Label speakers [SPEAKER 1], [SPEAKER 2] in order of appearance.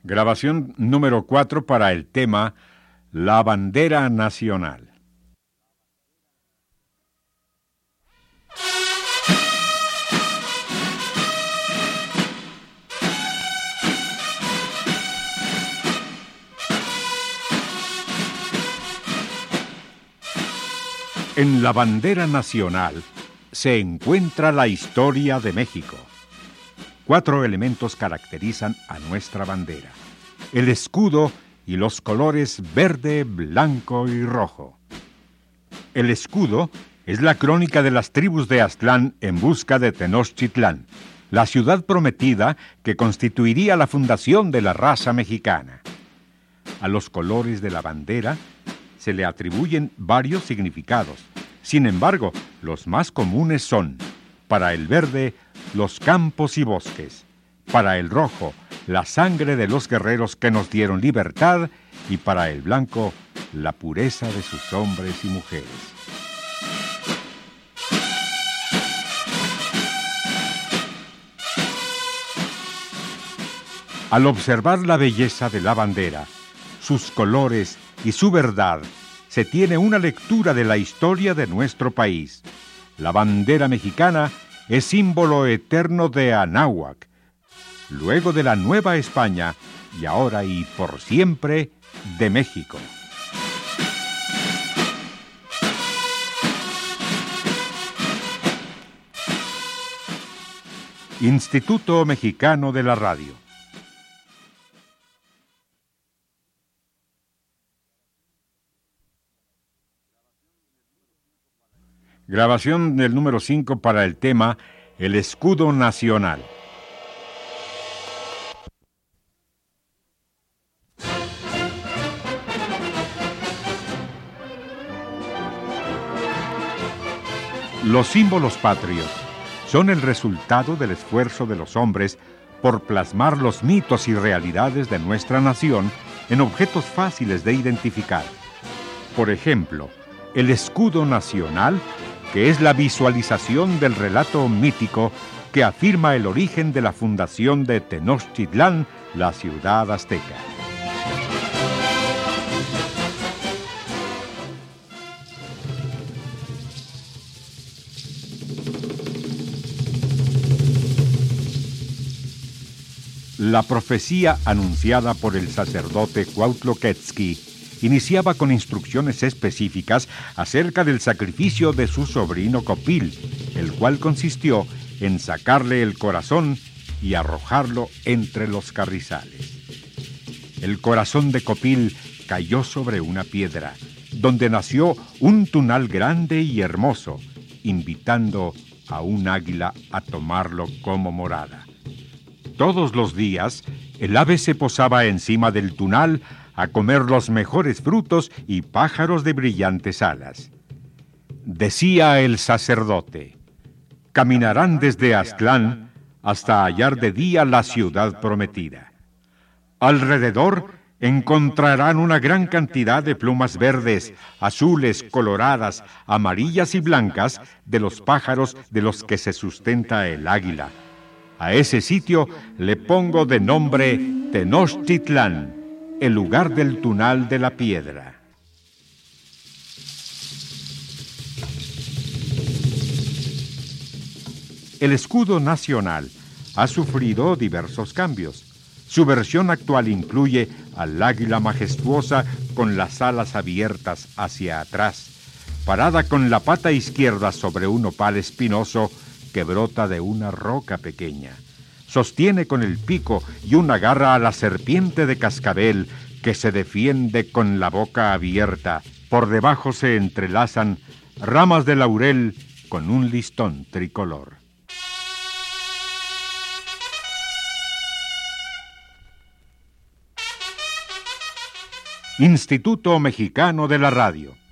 [SPEAKER 1] Grabación número 4 para el tema La bandera nacional. En la bandera nacional se encuentra la historia de México. 4 elementos caracterizan a nuestra bandera: el escudo y los colores verde, blanco y rojo. El escudo es la crónica de las tribus de Aztlán en busca de Tenochtitlán, la ciudad prometida que constituiría la fundación de la raza mexicana. A los colores de la bandera se le atribuyen varios significados. Sin embargo, los más comunes son: para el verde, los campos y bosques; para el rojo, la sangre de los guerreros que nos dieron libertad; y para el blanco, la pureza de sus hombres y mujeres. Al observar la belleza de la bandera, sus colores y su verdad, se tiene una lectura de la historia de nuestro país. La bandera mexicana es símbolo eterno de Anáhuac, luego de la Nueva España y ahora y por siempre de México. Instituto Mexicano de la Radio. Grabación del número 5 para el tema El escudo nacional. Los símbolos patrios son el resultado del esfuerzo de los hombres por plasmar los mitos y realidades de nuestra nación en objetos fáciles de identificar. Por ejemplo, el escudo nacional, que es la visualización del relato mítico que afirma el origen de la fundación de Tenochtitlán, la ciudad azteca. La profecía anunciada por el sacerdote Cuautloquetzki iniciaba con instrucciones específicas acerca del sacrificio de su sobrino Copil, el cual consistió en sacarle el corazón y arrojarlo entre los carrizales. El corazón de Copil cayó sobre una piedra, donde nació un tunal grande y hermoso, invitando a un águila a tomarlo como morada. Todos los días, el ave se posaba encima del tunal a comer los mejores frutos y pájaros de brillantes alas. Decía el sacerdote: caminarán desde Aztlán hasta hallar de día la ciudad prometida. Alrededor encontrarán una gran cantidad de plumas verdes, azules, coloradas, amarillas y blancas de los pájaros de los que se sustenta el águila. A ese sitio le pongo de nombre Tenochtitlán, el lugar del tunal de la piedra. El escudo nacional ha sufrido diversos cambios. Su versión actual incluye al águila majestuosa con las alas abiertas hacia atrás, parada con la pata izquierda sobre un opal espinoso que brota de una roca pequeña. Sostiene con el pico y una garra a la serpiente de cascabel que se defiende con la boca abierta. Por debajo se entrelazan ramas de laurel con un listón tricolor. Instituto Mexicano de la Radio.